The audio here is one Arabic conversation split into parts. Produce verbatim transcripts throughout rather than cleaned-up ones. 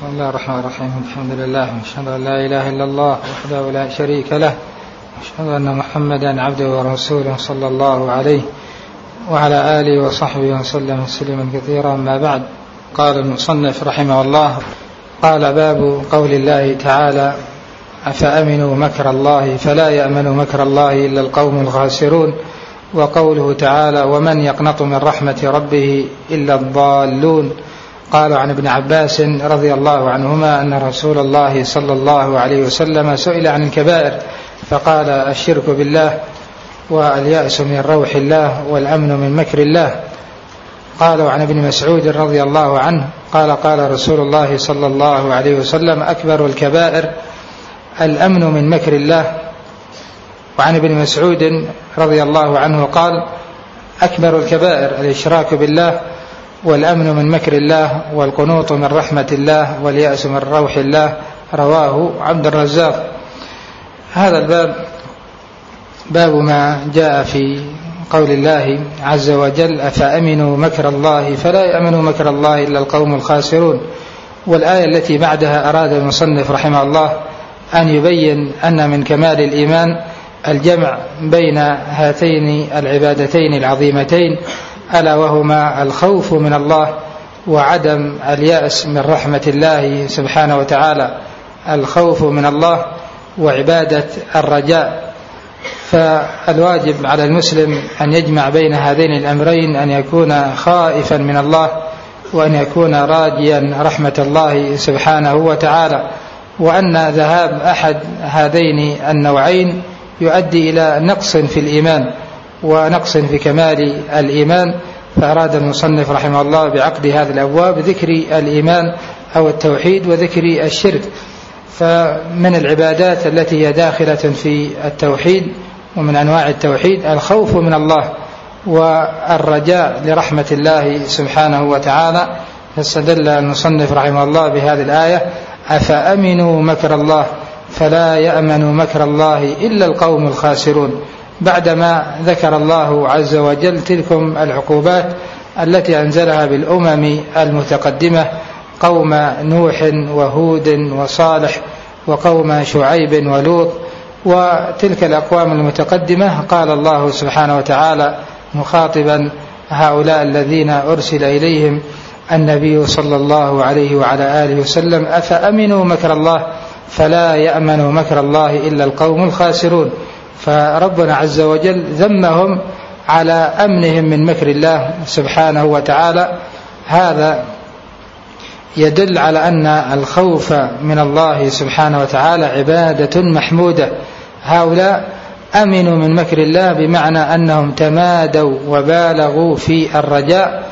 بسم الله الرحمن الرحيم. الحمد لله وأشهد أن لا إله إلا الله وحده لا شريك له، وأشهد أن محمدا عبده ورسوله صلى الله عليه وعلى آله وصحبه وسلم تسليما كثيرا. ما بعد، قال المصنف رحمه الله: قال: باب قول الله تعالى: أفأمنوا مكر الله فلا يأمن مكر الله إلا القوم الخاسرون. وقوله تعالى: ومن يقنط من رحمة ربه إلا الضالون. قال عن ابن عباس رضي الله عنهما أن رسول الله صلى الله عليه وسلم سئل عن الكبائر فقال: الشرك بالله، واليأس من روح الله، والأمن من مكر الله. قالوا عن ابن مسعود رضي الله عنه قال: قال رسول الله صلى الله عليه وسلم: أكبر الكبائر الأمن من مكر الله. وعن ابن مسعود رضي الله عنه قال: أكبر الكبائر الإشراك بالله، والأمن من مكر الله، والقنوط من رحمة الله، واليأس من روح الله. رواه عبد الرزاق. هذا الباب باب ما جاء في قول الله عز وجل: أفأمنوا مكر الله فلا يأمن مكر الله إلا القوم الخاسرون. والآية التي بعدها أراد المصنف رحمه الله أن يبين أن من كمال الإيمان الجمع بين هاتين العبادتين العظيمتين، ألا وهما الخوف من الله وعدم اليأس من رحمة الله سبحانه وتعالى. الخوف من الله وعبادة الرجاء. فالواجب على المسلم أن يجمع بين هذين الأمرين، أن يكون خائفا من الله وأن يكون راجيا رحمة الله سبحانه وتعالى. وأن ذهاب أحد هذين النوعين يؤدي إلى نقص في الإيمان ونقص في كمال الإيمان. فأراد المصنف رحمه الله بعقد هذه الأبواب ذكر الإيمان أو التوحيد وذكر الشرك. فمن العبادات التي هي داخلة في التوحيد ومن أنواع التوحيد الخوف من الله والرجاء لرحمة الله سبحانه وتعالى. فاستدل المصنف رحمه الله بهذه الآية: أفأمنوا مكر الله فلا يأمن مكر الله إلا القوم الخاسرون، بعدما ذكر الله عز وجل تلكم العقوبات التي أنزلها بالأمم المتقدمة، قوم نوح وهود وصالح وقوم شعيب ولوط. وتلك الأقوام المتقدمة قال الله سبحانه وتعالى مخاطبا هؤلاء الذين أرسل إليهم النبي صلى الله عليه وعلى آله وسلم: أفأمنوا مكر الله فلا يأمن مكر الله إلا القوم الخاسرون. فربنا عز وجل ذمهم على أمنهم من مكر الله سبحانه وتعالى. هذا يدل على أن الخوف من الله سبحانه وتعالى عبادة محمودة. هؤلاء أمنوا من مكر الله بمعنى أنهم تمادوا وبالغوا في الرجاء،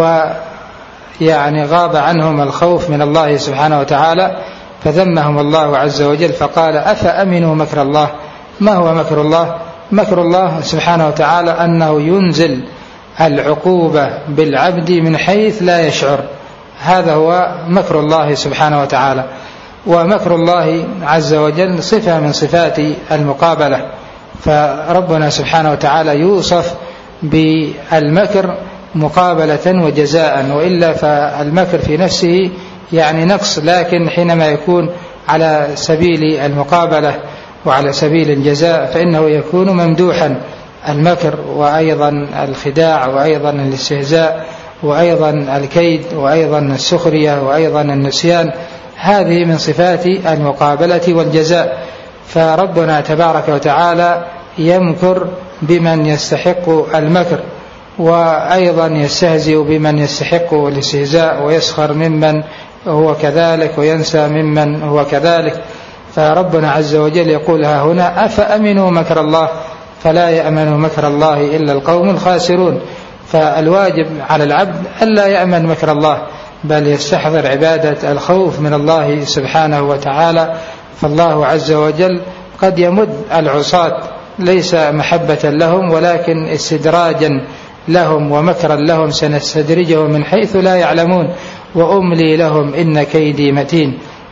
ويعني غاب عنهم الخوف من الله سبحانه وتعالى، فذمهم الله عز وجل فقال: أفأمنوا مكر الله. ما هو مكر الله؟ مكر الله سبحانه وتعالى أنه ينزل العقوبة بالعبد من حيث لا يشعر. هذا هو مكر الله سبحانه وتعالى. ومكر الله عز وجل صفة من صفات المقابلة. فربنا سبحانه وتعالى يوصف بالمكر مقابلة وجزاء، وإلا فالمكر في نفسه يعني نقص، لكن حينما يكون على سبيل المقابلة وعلى سبيل الجزاء فإنه يكون ممدوحا. المكر وأيضا الخداع وأيضا الاستهزاء وأيضا الكيد وأيضا السخرية وأيضا النسيان، هذه من صفات المقابلة والجزاء. فربنا تبارك وتعالى يمكر بمن يستحق المكر، وأيضا يستهزئ بمن يستحق الاستهزاء، ويسخر ممن هو كذلك وينسى ممن هو كذلك. فربنا عز وجل يقول ها هنا: أفأمنوا مكر الله فلا يأمن مكر الله إلا القوم الخاسرون. فالواجب على العبد ألا يأمن مكر الله، بل يستحضر عبادة الخوف من الله سبحانه وتعالى. فالله عز وجل قد يمد العصاة ليس محبة لهم ولكن استدراجا لهم ومكرا لهم، سنستدرجهم من حيث لا يعلمون وأملي لهم إن كيدي متين.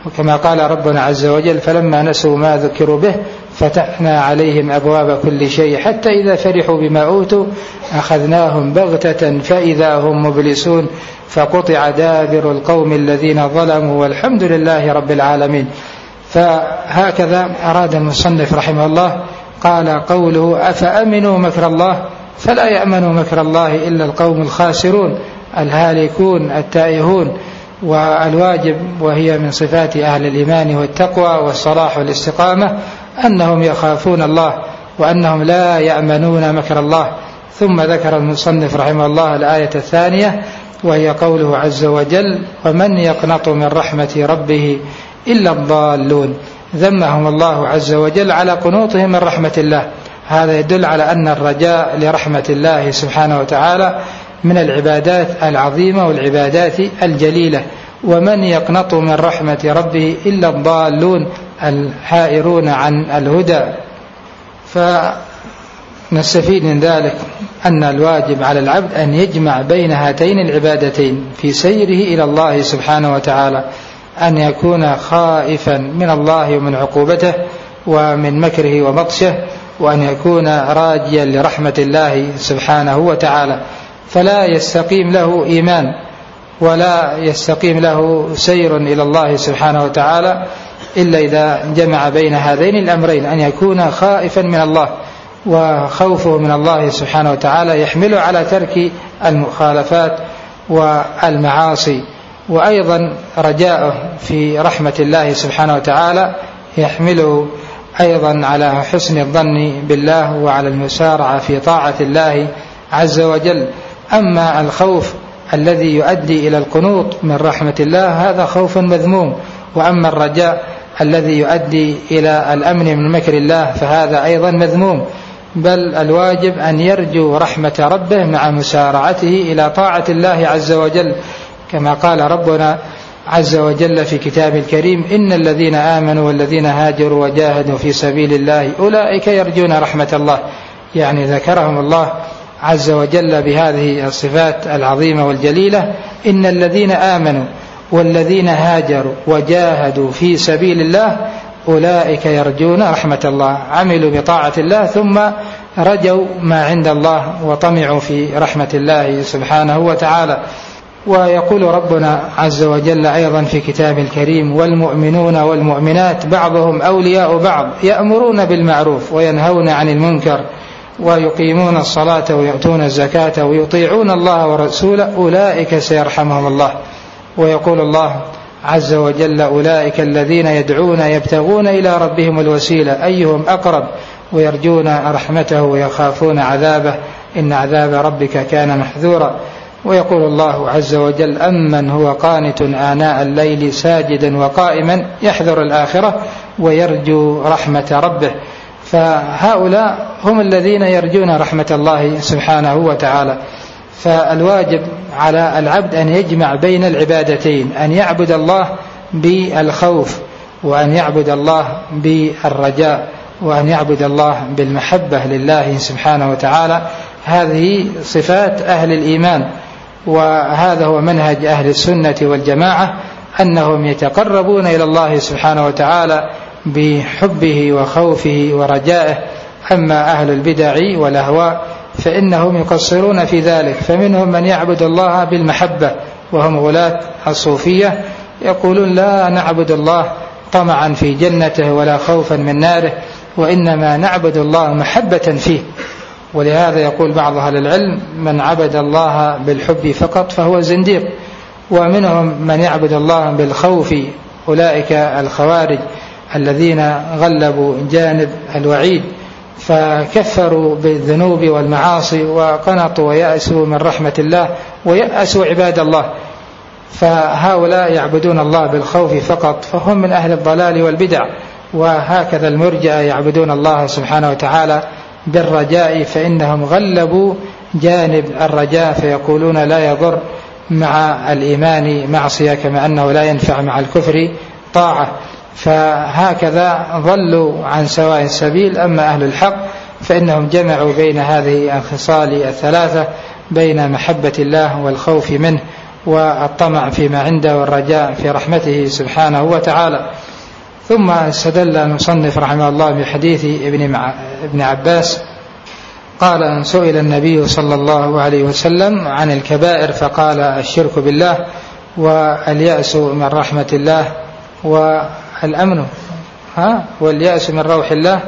وكما قال ربنا عز وجل فلما نسوا ما ذكروا به فتحنا عليهم أبواب كل شيء حتى إذا فرحوا بما أوتوا أخذناهم بغتة فإذا هم مبلسون فقطع دابر القوم الذين ظلموا والحمد لله رب العالمين. فهكذا أراد المصنف رحمه الله قال قوله أفأمنوا مكر الله فلا يأمن مكر الله إلا القوم الخاسرون الهالكون التائهون. والواجب وهي من صفات أهل الإيمان والتقوى والصلاح والاستقامة أنهم يخافون الله وأنهم لا يأمنون مكر الله. ثم ذكر المصنف رحمه الله الآية الثانية وهي قوله عز وجل ومن يقنط من رحمة ربه إلا الضالون. ذمهم الله عز وجل على قنوطهم من رحمة الله. هذا يدل على أن الرجاء لرحمة الله سبحانه وتعالى من العبادات العظيمة والعبادات الجليلة. ومن يقنط من رحمة ربه إلا الضالون الحائرون عن الهدى. فنستفيد من ذلك أن الواجب على العبد أن يجمع بين هاتين العبادتين في سيره إلى الله سبحانه وتعالى، أن يكون خائفا من الله ومن عقوبته ومن مكره وبطشه، وأن يكون راجيا لرحمة الله سبحانه وتعالى. فلا يستقيم له إيمان ولا يستقيم له سير إلى الله سبحانه وتعالى إلا إذا جمع بين هذين الأمرين، أن يكون خائفا من الله وخوفه من الله سبحانه وتعالى يحمله على ترك المخالفات والمعاصي، وأيضا رجاءه في رحمة الله سبحانه وتعالى يحمله أيضا على حسن الظن بالله وعلى المسارعة في طاعة الله عز وجل. أما الخوف الذي يؤدي إلى القنوط من رحمة الله هذا خوف مذموم، وأما الرجاء الذي يؤدي إلى الأمن من مكر الله فهذا أيضا مذموم. بل الواجب أن يرجو رحمة ربه مع مسارعته إلى طاعة الله عز وجل، كما قال ربنا عز وجل في كتاب الكريم إن الذين آمنوا والذين هاجروا وجاهدوا في سبيل الله أولئك يرجون رحمة الله. يعني ذكرهم الله عز وجل بهذه الصفات العظيمة والجليلة إن الذين آمنوا والذين هاجروا وجاهدوا في سبيل الله أولئك يرجون رحمة الله. عملوا بطاعة الله ثم رجوا ما عند الله وطمعوا في رحمة الله سبحانه وتعالى. ويقول ربنا عز وجل أيضا في كتاب الكريم والمؤمنون والمؤمنات بعضهم أولياء بعض يأمرون بالمعروف وينهون عن المنكر ويقيمون الصلاة ويؤتون الزكاة ويطيعون الله ورسوله أولئك سيرحمهم الله. ويقول الله عز وجل أولئك الذين يدعون يبتغون إلى ربهم الوسيلة أيهم أقرب ويرجون رحمته ويخافون عذابه إن عذاب ربك كان محذورا. ويقول الله عز وجل أمن هو قانت آناء الليل ساجدا وقائما يحذر الآخرة ويرجو رحمة ربه. فهؤلاء هم الذين يرجون رحمة الله سبحانه وتعالى. فالواجب على العبد أن يجمع بين العبادتين، أن يعبد الله بالخوف وأن يعبد الله بالرجاء وأن يعبد الله بالمحبة لله سبحانه وتعالى. هذه صفات أهل الإيمان، وهذا هو منهج أهل السنة والجماعة أنهم يتقربون إلى الله سبحانه وتعالى بحبه وخوفه ورجائه. أما أهل البدع والأهواء فإنهم يقصرون في ذلك، فمنهم من يعبد الله بالمحبة وهم غلاة الصوفية يقولون لا نعبد الله طمعا في جنته ولا خوفا من ناره وإنما نعبد الله محبة فيه. ولهذا يقول بعض أهل العلم من عبد الله بالحب فقط فهو زنديق. ومنهم من يعبد الله بالخوف أولئك الخوارج الذين غلبوا جانب الوعيد فكفروا بالذنوب والمعاصي وقنطوا ويأسوا من رحمة الله ويأسوا عباد الله. فهؤلاء يعبدون الله بالخوف فقط فهم من أهل الضلال والبدع. وهكذا المرجئة يعبدون الله سبحانه وتعالى بالرجاء فإنهم غلبوا جانب الرجاء فيقولون لا يضر مع الإيمان معصية كما أنه لا ينفع مع الكفر طاعة. فهكذا ضلوا عن سواء السبيل. أما أهل الحق فإنهم جمعوا بين هذه الخصال الثلاثة بين محبة الله والخوف منه والطمع فيما عنده والرجاء في رحمته سبحانه وتعالى. ثم استدل المصنف رحمه الله بحديث ابن عباس قال: سئل النبي صلى الله عليه وسلم عن الكبائر فقال: الشرك بالله، واليأس من رحمة الله، والأمن ها واليأس من روح الله،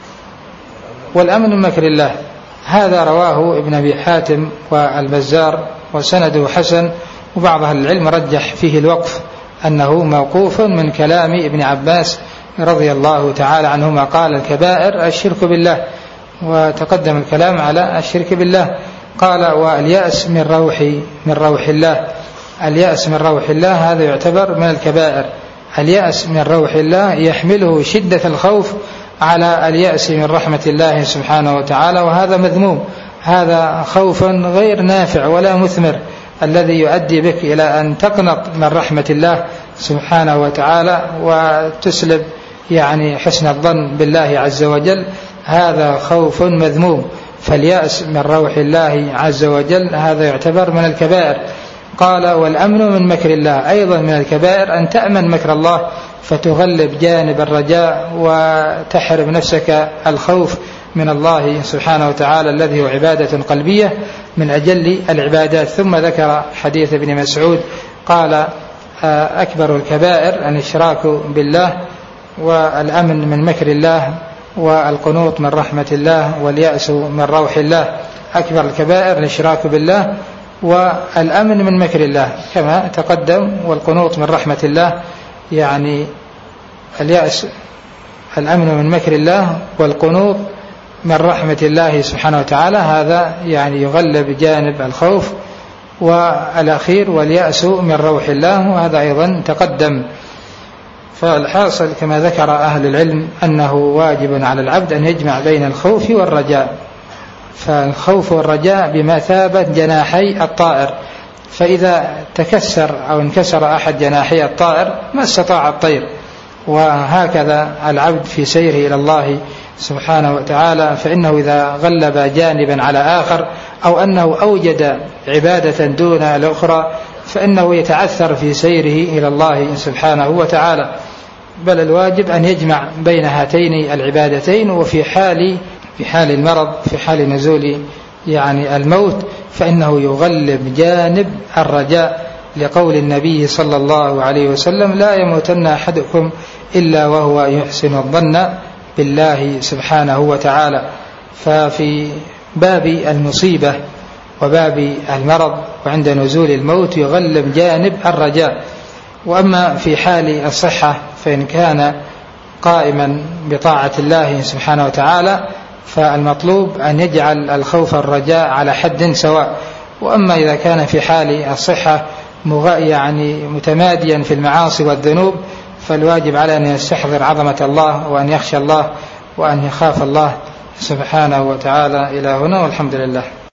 والأمن من مكر الله. هذا رواه ابن أبي حاتم والبزار وسنده حسن، وبعض أهل العلم رجح فيه الوقف أنه موقوف من كلام ابن عباس رضي الله تعالى عنهما. قال: الكبائر الشرك بالله، وتقدم الكلام على الشرك بالله. قال: واليأس من روح من روح الله. اليأس من روح الله هذا يعتبر من الكبائر. اليأس من روح الله يحمله شدة الخوف على اليأس من رحمة الله سبحانه وتعالى، وهذا مذموم. هذا خوف غير نافع ولا مثمر، الذي يؤدي بك إلى أن تقنط من رحمة الله سبحانه وتعالى وتسلب يعني حسن الظن بالله عز وجل. هذا خوف مذموم. فاليأس من روح الله عز وجل هذا يعتبر من الكبائر. قال: والأمن من مكر الله، أيضا من الكبائر أن تأمن مكر الله فتغلب جانب الرجاء وتحرم نفسك الخوف من الله سبحانه وتعالى الذي هو عبادة قلبية من أجل العبادات. ثم ذكر حديث ابن مسعود قال: أكبر الكبائر الإشراك بالله، والأمن من مكر الله، والقنوط من رحمة الله، واليأس من روح الله. أكبر الكبائر الإشراك بالله والأمن من مكر الله كما تقدم، والقنوط من رحمة الله يعني اليأس الأمن من مكر الله، والقنوط من رحمة الله سبحانه وتعالى هذا يعني يغلب جانب الخوف. والأخير واليأس من روح الله، وهذا أيضا تقدم. فالحاصل كما ذكر أهل العلم أنه واجب على العبد أن يجمع بين الخوف والرجاء. فالخوف والرجاء بمثابة جناحي الطائر، فإذا تكسر أو انكسر أحد جناحي الطائر ما استطاع الطير. وهكذا العبد في سيره إلى الله سبحانه وتعالى، فإنه إذا غلب جانبا على آخر أو أنه أوجد عبادة دون الأخرى فإنه يتعثر في سيره إلى الله سبحانه وتعالى. بل الواجب أن يجمع بين هاتين العبادتين. وفي حال في حال المرض، في حال نزول يعني الموت، فإنه يغلب جانب الرجاء، لقول النبي صلى الله عليه وسلم: لا يموتن أحدكم إلا وهو يحسن الظن بالله سبحانه وتعالى. ففي باب المصيبة وباب المرض وعند نزول الموت يغلب جانب الرجاء. وأما في حال الصحة فإن كان قائما بطاعة الله سبحانه وتعالى فالمطلوب أن يجعل الخوف والرجاء على حد سواء. وأما إذا كان في حال الصحة يعني متماديا في المعاصي والذنوب فالواجب على أن يستحضر عظمة الله وأن يخشى الله وأن يخاف الله سبحانه وتعالى. إلى هنا والحمد لله.